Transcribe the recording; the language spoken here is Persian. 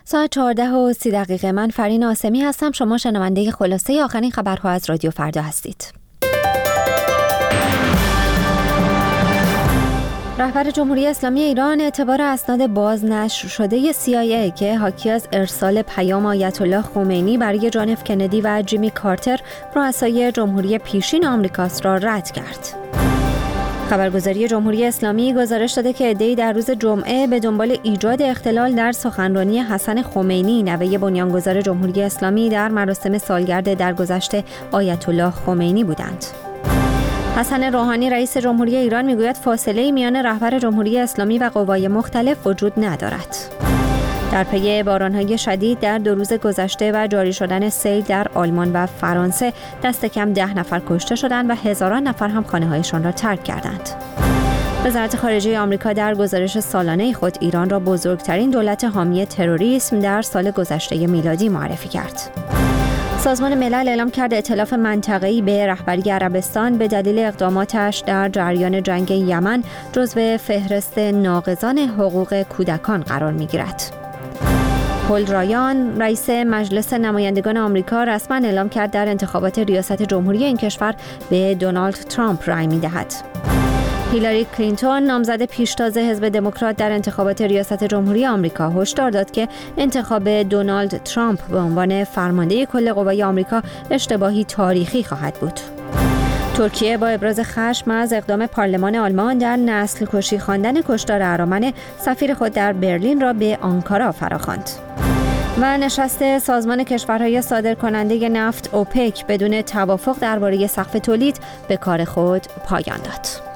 ساعت 14:30 من فرین آسمی هستم. شما شنونده خلاصه آخرین خبرها از رادیو فردا هستید. رهبر جمهوری اسلامی ایران اعتبار اسناد بازنشر شده CIA که حاکی از ارسال پیام آیت الله خمینی برای جان اف کندی و جیمی کارتر رؤسای جمهوری پیشین آمریکاست را رد کرد. خبرگزاری جمهوری اسلامی گزارش داده که عده‌ای در روز جمعه به دنبال ایجاد اختلال در سخنرانی حسن خمینی نوه بنیانگذار جمهوری اسلامی در مراسم سالگرد درگذشت آیت الله خمینی بودند. حسن روحانی رئیس جمهوری ایران میگوید فاصله‌ای میان رهبر جمهوری اسلامی و قوای مختلف وجود ندارد. در پی باران‌های شدید در 2 روز گذشته و جاری شدن سیل در آلمان و فرانسه دست کم 10 نفر کشته شدند و هزاران نفر هم خانه‌هایشان را ترک کردند. وزارت خارجه آمریکا در گزارش سالانه خود ایران را بزرگترین دولت حامی تروریسم در سال گذشته میلادی معرفی کرد. سازمان ملل اعلام کرد ائتلاف منطقه‌ای به رهبری عربستان به دلیل اقداماتش در جریان جنگ یمن جزو فهرست ناقضان حقوق کودکان قرار می‌گیرد. پل رایان رئیس مجلس نمایندگان آمریکا رسما اعلام کرد در انتخابات ریاست جمهوری این کشور به دونالد ترامپ رأی می‌دهد. هیلاری کلینتون نامزد پیشتاز حزب دموکرات در انتخابات ریاست جمهوری آمریکا هشدار داد که انتخاب دونالد ترامپ به عنوان فرمانده کل قوای آمریکا اشتباهی تاریخی خواهد بود. ترکیه با ابراز خشم از اقدام پارلمان آلمان در نسل کشی خواندن کشتار ارامن سفیر خود در برلین را به آنکارا فراخواند. و نشست سازمان کشورهای صادرکننده نفت اوپک بدون توافق درباره سقف تولید به کار خود پایان داد.